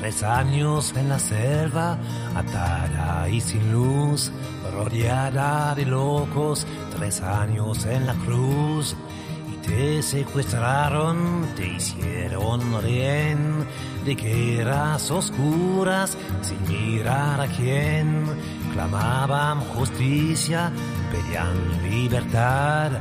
3 años en la selva, atada y sin luz, rodeada de locos, 3 años en la cruz. Y te secuestraron, te hicieron rehén de guerras oscuras, sin mirar a quién. Clamaban justicia, pedían libertad,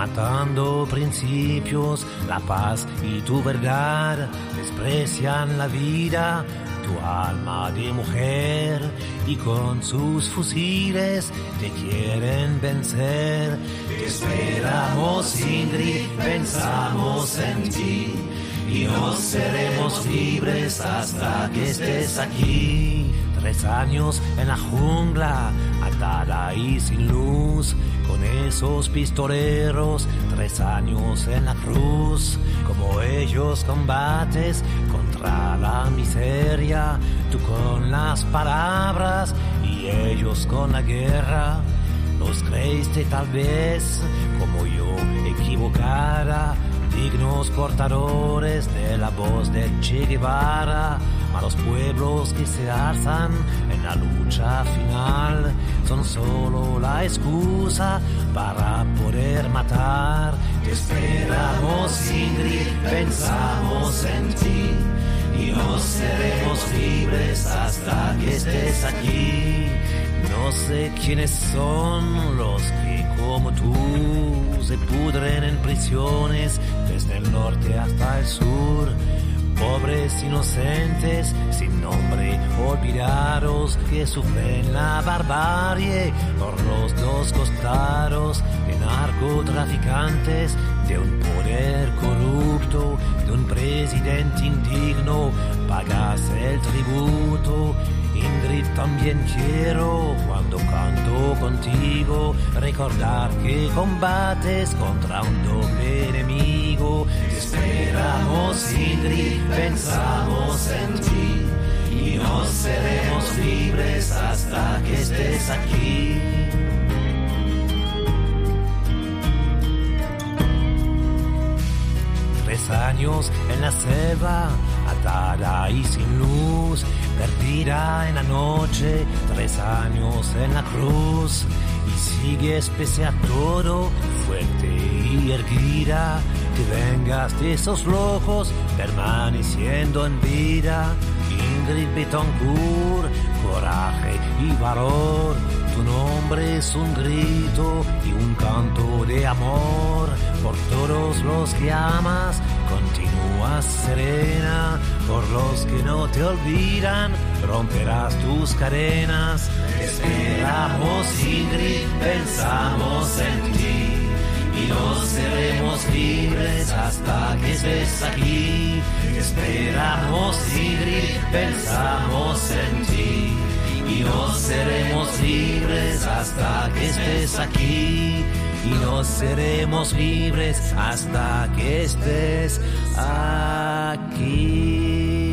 matando principios, la paz y tu verdad. Desprecian la vida, tu alma de mujer, y con sus fusiles te quieren vencer. Te esperamos, Ingrid, pensamos en ti, y no seremos libres hasta que estés aquí. 3 años en la jungla, atada y sin luz, con esos pistoleros, 3 años en la cruz. Como ellos combates contra la miseria, tú con las palabras y ellos con la guerra. Los creíste tal vez, como yo, equivocada, dignos portadores de la voz de Che Guevara. A los pueblos que se alzan en la lucha final son solo la excusa para poder matar. Te esperamos, Ingrid, pensamos en ti, y no seremos libres hasta que estés aquí. No sé quiénes son los que, como tú, se pudren en prisiones desde el norte hasta el sur. Pobres inocentes, sin nombre, olvidados, que sufren la barbarie por los 2 costados, de narcotraficantes, de un poder corrupto, de un presidente indigno. Pagas el tributo. Ingrid, también quiero, cuando canto contigo, recordar que combates contra un doble enemigo. Te esperamos, Ingrid, pensamos en ti, y no seremos libres hasta que estés aquí. Tres años en la selva, atada y sin luz, perdida en la noche, 3 años en la cruz. Y sigues pese a todo, fuerte y erguida, te vengas de esos locos, permaneciendo en vida. Ingrid Betancourt, coraje y valor, tu nombre es un grito y un canto de amor. Por todos los que amas, continúas serena. Por los que no te olvidan, romperás tus cadenas. Te esperamos, Ingrid, pensamos en ti, y no seremos libres hasta que estés aquí. Te esperamos, Ingrid, pensamos en ti, y no seremos libres hasta que estés aquí. Y no seremos libres hasta que estés aquí.